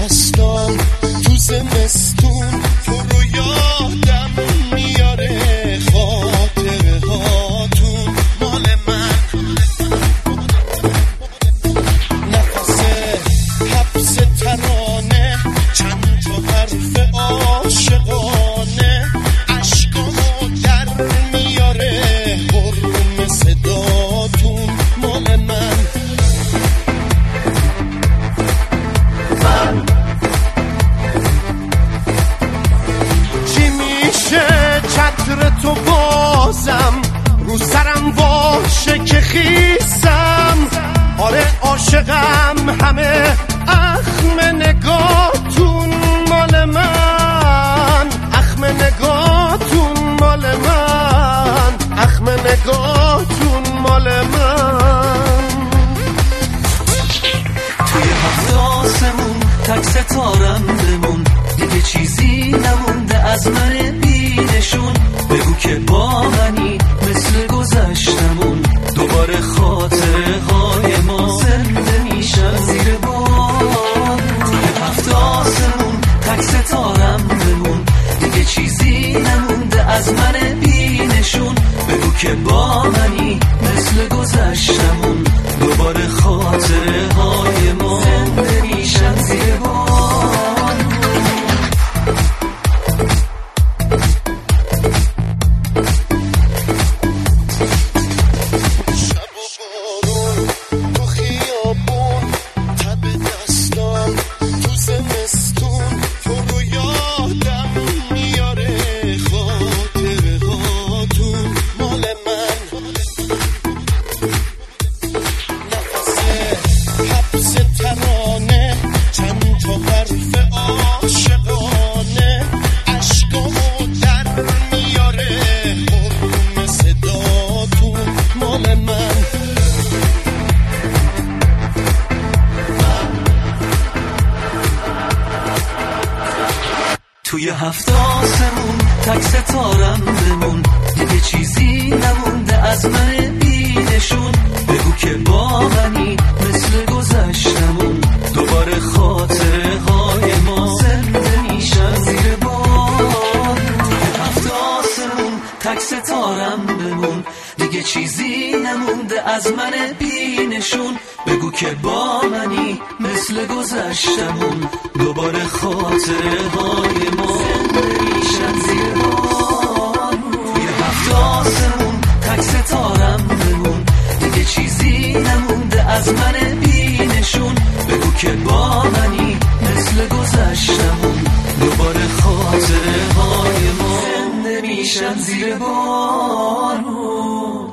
دستام تو زمستون تو رو یادم میاره، خاطره هاتون مال من. نفس حبس ترانه، چند تا حرف عاشقانه، عشقامو در میاره، حرم صداتون مال من. چی میشه چتر تو بازم رو سرم باشه که خیسم؟ آره عاشقم، همه اخم نگاهتون مال من، اخم نگاهتون مال من، اخم نگاهتون مال من. توی هفت آسمون تک ستارم بمون، دیگه چیزی نمونده از من بینشون. بگو که با منی مثل گذشتمون، دوباره خاطره های ما زنده میشن زیر باد. توی هفت آسمون تک ستارم بمون، دیگه چیزی نمونده از من بینشون. بگو که با منی مثل گذشتمون، دوباره خاطره های ما زنده میشن زیر باد. توی هفت آسمون تک ستارم بمون، دیگه چیزی نمونده از من بینشون. بگو که با منی مثل گذشتمون، دوباره خاطره های ما زنده میشن زیر باد. توی هفت آسمون تک ستارم بمون، دیگه چیزی نمونده از من بینشون. بگو که با منی مثل گذشتمون، دوباره خاطره های ما زنده میشن زیر باد. توی هفت آسمون تک ستارم بمون، دیگه چیزی نمونده از من بینشون. بگو که با منی مثل گذشتمون، دوباره خاطره های ما زنده میشن زیر باد.